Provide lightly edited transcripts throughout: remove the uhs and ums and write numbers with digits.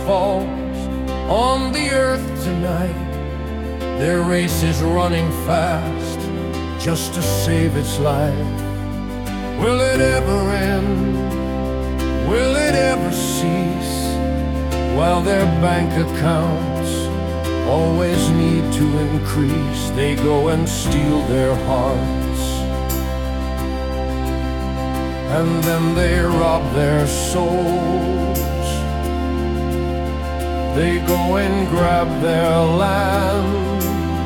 falls on the earth tonight. Their race is running fast just to save its life. Will it ever end? Will it ever cease? While their bank accounts always need to increase, they go and steal their hearts, and then they rob their souls. They go and grab their land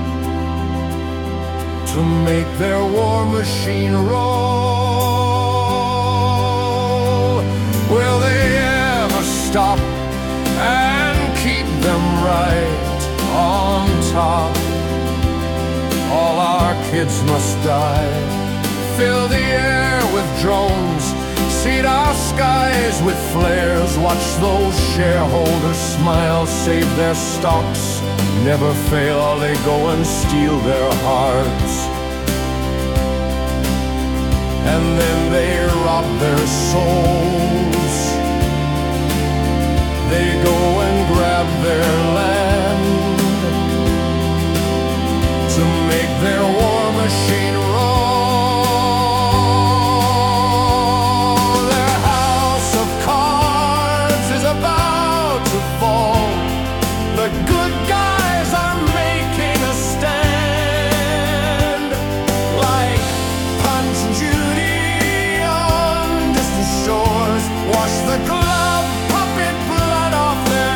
to make their war machine roll. Will they ever stop and keep them right on top? All our kids must die. Fill the air with drones, seed our skies with flares. Watch those shareholders smile, save their stocks, never fail. They go and steal their hearts, and then they rob their souls. They go and grab their land to make their war machine roll. Their house of cards is about to fall. The good guys are making a stand, like Punch Judy on distant shores. Wash the glove puppet blood off their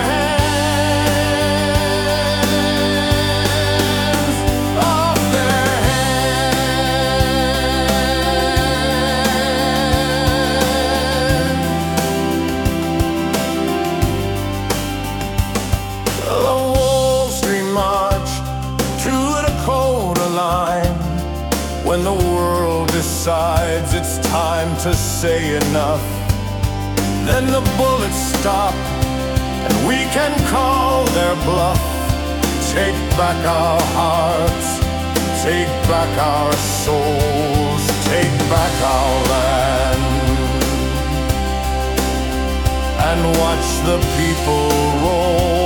hands, off their hands. The Wall Street March to the Dakota line. When the world decides it's time to say enough, then the bullets stop and we can call their bluff. Take back our hearts, take back our souls, take back our land, and watch the people roll.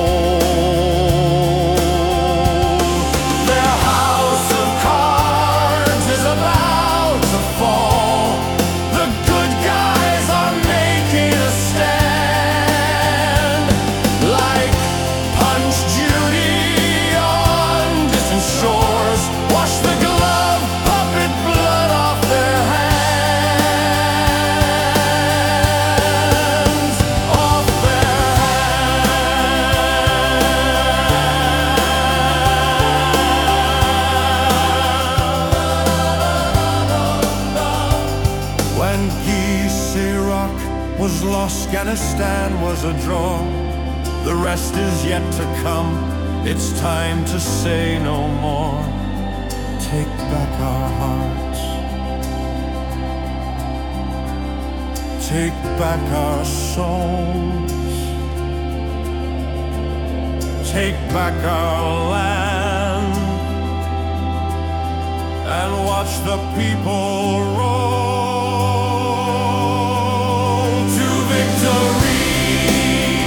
Their house of cards is about to fall. The good guys are making a stand, like Punch Judy on distant shores. Wash the glove puppet blood off their hands, off their hands. When Guy Sirach was lost, Afghanistan was a draw. The rest is yet to come. It's time to say no more. Take back our hearts, take back our souls, take back our land, and watch the people roll to victory.